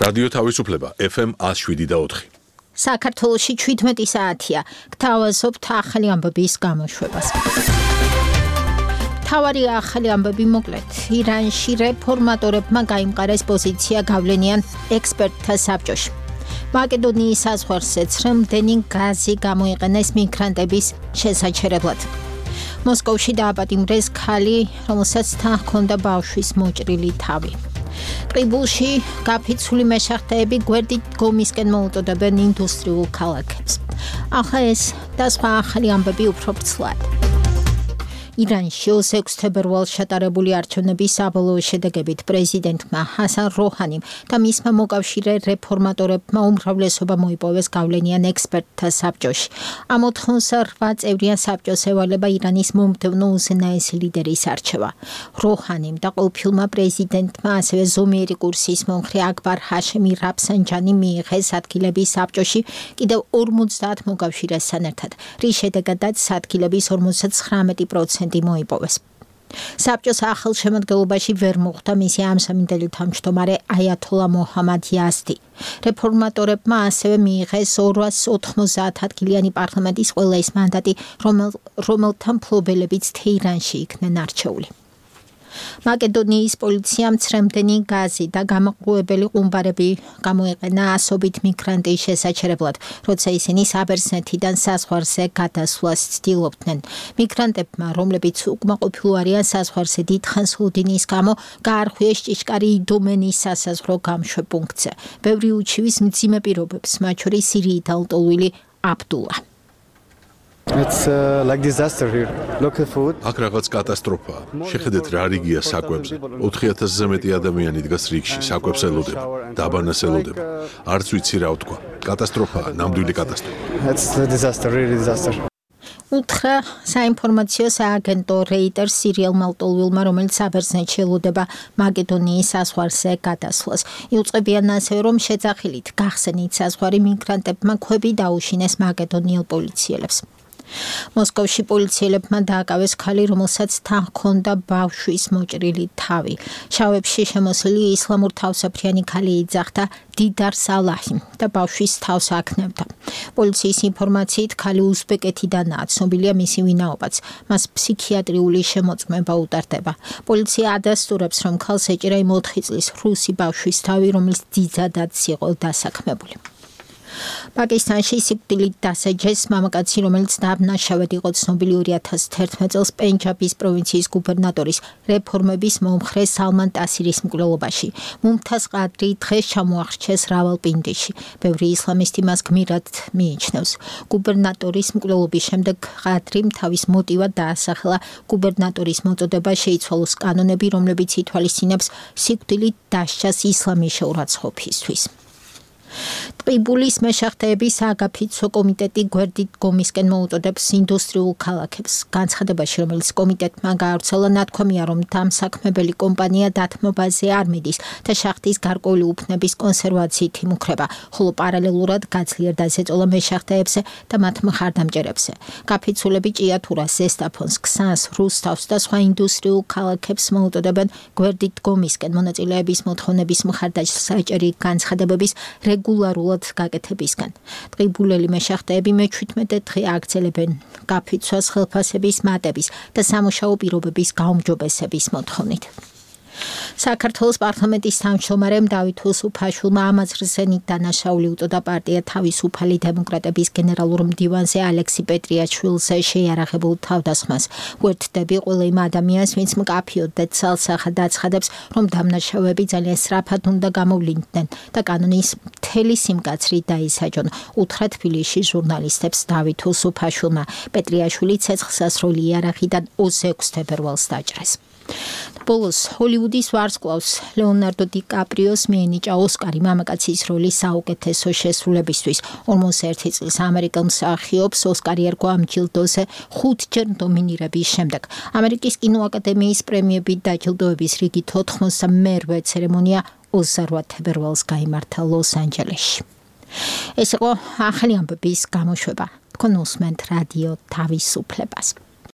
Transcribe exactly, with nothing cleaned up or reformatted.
რადიო თავისუფლება ეფ ემ one oh seven და four. საქართველოში seventeen საათია. გთავაზობთ ახალი ამბების გამოშვებას. თავარი ახალი ამბები მოკლედ. ირანში რეფორმატორებმა გაიმყარეს პოზიცია გავლენიან ექსპერტთა საბჭოში. მაკედონიის საზღვარზეც რამდენი გაზი გამოიყენეს მიგრანტების შესაჩერებლად. მოსკოვში დააპატიმრეს ქალი, რომელსაც თან ჰქონდა ბავშვის მოჭრილი თავი. ყიბულში გაფიცული მეშახტეები გვერდით გომისკენ მოუწოდებენ ინდუსტრიულ ქალაქებს. ახლა ეს და სხვა ახალი ამბები უფრო ვრცლად. ირანში twenty-six თებერვალს ჩატარებული არჩევნების საბოლოო შედეგებით პრეზიდენტმა ჰასან როჰანიმ და მისმა მოკავშირე რეფორმატორებმა უმრავლესობა მოიპოვეს გავლენიან ექსპერტთა საბჭოში. ამ forty-eight წევრიან საბჭოს ევალება ირანის მომდევნო უზენაესი ლიდერის არჩევა. როჰანიმ და ყოფილმა პრეზიდენტმა ასევე ზომიერი კურსის მომხრე აკბარ ჰაშემი რაფსანჯანი მიიღეს ადგილების საბჭოში კიდევ forty-nine მოკავშირესთან ერთად, რის შედეგადაც ადგილების forty-nine პროცენტი მოიპოვეს. საბჭოს ახალ შემადგენლობაში ვერ მოხვდა მისი ამსამინდელი თავმჯდომარე აიათოლა მოჰამად იაზდი. რეფორმატორებმა ასევე მიიღეს two hundred ninety ადგილიანი პარლამენტის ყველა ის მანდატი, რომელთა მფლობელებიც თეირანში იქნენ არჩეული. მაკედონიის პოლიციამ ცრემდენი გაზი და გამაყრუებელი ყუმბარები გამოიყენა ასობით მიგრანტის შესაჩერებლად, როცა ისინი საბერძნეთიდან საზღვარზე გადასვლას ცდილობდნენ. მიგრანტებმა, რომლებიც უკმაყოფილო არიან საზღვარზე დიდხანს ოდინის გამო, გაარღვიეს ჭიშკარი იდომენის სასაზღვრო გამშვებ პუნქტზე. ბევრი უჩივის მძიმე პირობებს, მათ შორის სირიით ალტოლვილი აბდულა. It's uh, like disaster here. Local food. აქ რაღაც კატასტროფაა. შეხედეთ რა რიგია საკვებზე. four thousand-ზე მეტი ადამიანი დგას რიგში, საკვებს ელოდება, დაბანას ელოდება. არც ვიცი რა ვთქვა. კატასტროფაა, ნამდვილი კატასტროფა. It's a disaster, really disaster. უთხრა საინფორმაციო სააგენტო რეიტერს სირიელმა ლტოლვილმა, რომელიც საბერძნეთში ელოდება მაკედონიის საზღვარზე გადასვლას. იუწყებიან ასევე, რომ შეძახილით გახსენით საზღვარი მიგრანტებმა ქვები დაუშინეს მაკედონიელ პოლიციელებს. მოსკოვში პოლიციელებმა დააკავეს ქალი, რომელსაც თან ჰქონდა ბავშვის მოჭრილი თავი. შავებში შემოსილი ისლამურ თავსაფრიანი ქალი იძახდა დიდარ სალაჰი და ბავშვის თავს აკნევდა. პოლიციის ინფორმაციით ქალი უზბეკეთიდანაა, ცნობილია მისი ვინაობაც. მას ფსიქიატრიული შემოწმება utardeba. პოლიცია ადასტურებს, რომ ქალს ეჭირა იმ ოთხი წლის რუსი ბავშვის თავი, რომელიც ძიძადაც იყო დასაქმებული. პაკისტანში სიკვდილით დასაჯეს მამაკაცი, რომელიც დაბნაშავედ იყო ცნობილი two thousand eleven წელს პენჯაბის პროვინციის გუბერნატორის რეფორმების მომხრე სალმან ტასირის მკვლელობაში. მუმთაზ ყადრი დღეს ჩამოახრჩეს რავალპინდიში. ბევრი ისლამისტი მას გმირად მიიჩნევს. გუბერნატორის მკვლელობის შემდეგ ყადრიმ თავის მოტივად დაასახელა გუბერნატორის მოწოდება შეიცვალოს კანონები, რომლებიც ითვალისწინებს სიკვდილით დასჯას ისლამის შეურაცხყოფისთვის. ტყიბულის მეშახტეების საგაფიცო კომიტეტი გვერდით გომისკენ მოუწოდებს ინდუსტრიულ ქალაქებს. განცხადებაში, რომელიც კომიტეტმა გაავრცელა, ნათქვამია, რომ დამსაქმებელი კომპანია დათმობაზე არ მიდის და შახტის გარკვეული უფლების კონსერვაციით იმუქრება, ხოლო პარალელურად გაძლიერდა ზეწოლა მეშახტეებზე და მათ მხარდამჭერებზე. გაფიცულები ჭიათურას, ზესტაფონს, ქსანს, რუსთავს და სხვა ინდუსტრიულ ქალაქებს მოუწოდებენ გვერდით გომისკენ მონაწილეების მოთხოვნების მხარდასაჭერი განცხადებების რეგულარულად გაკეთებისგან. ტყიბულელი მეშახტეები მეჩვიდმეტე დღე აგრძელებენ გაფიცვას ხელფასების მატების და სამუშაო პირობების გაუმჯობესების მოთხოვნით. საქართველოს პარლამენტის თავმჯდომარემ დავით უსუფაშვილმა ამაზრზენით დანაშაული უწოდა პარტია თავისუფალი დემოკრატების გენერალურ მდივანზე ალექსი პეტრიაშვილზე შეიარაღებულ თავდასხმას. ვერთდები ყველა იმ ადამიანს, ვინც მკაფიოდ და ცალსახად აცხადებს, რომ დამნაშავეები ძალიან სწრაფად უნდა გამოვლინდნენ და კანონის მთელი სიმკაცრით დაისაჯონ. უთხრა თბილისში ჟურნალისტებს დავით უსუფაშვილმა. პეტრიაშვილი ცეცხლსასროლი იარაღიდან twenty-six თებერვალს დაჭრეს. ბოლოს ჰოლივუდის ვარსკვლავს ლეონარდო დი კაპრიოს მიენიჭა ოსკარი მამაკაცის როლის საუკეთესო შესრულებისთვის. forty-one წლის ამერიკელ მსახიობს ოსკარი ერგო ამ ჯილდოზე ხუთჯერ ნომინირების შემდეგ. ამერიკის კინოაკადემიის პრემიებით დაჯილდოების რიგით ninety-nine-ვე ცერემონია twenty-eight თებერვალს გაიმართა ლოს-ანჯელესში. ეს იყო ახალი ამბების გამოშვება. თქვენ უსმენთ რადიო თავისუფლებას.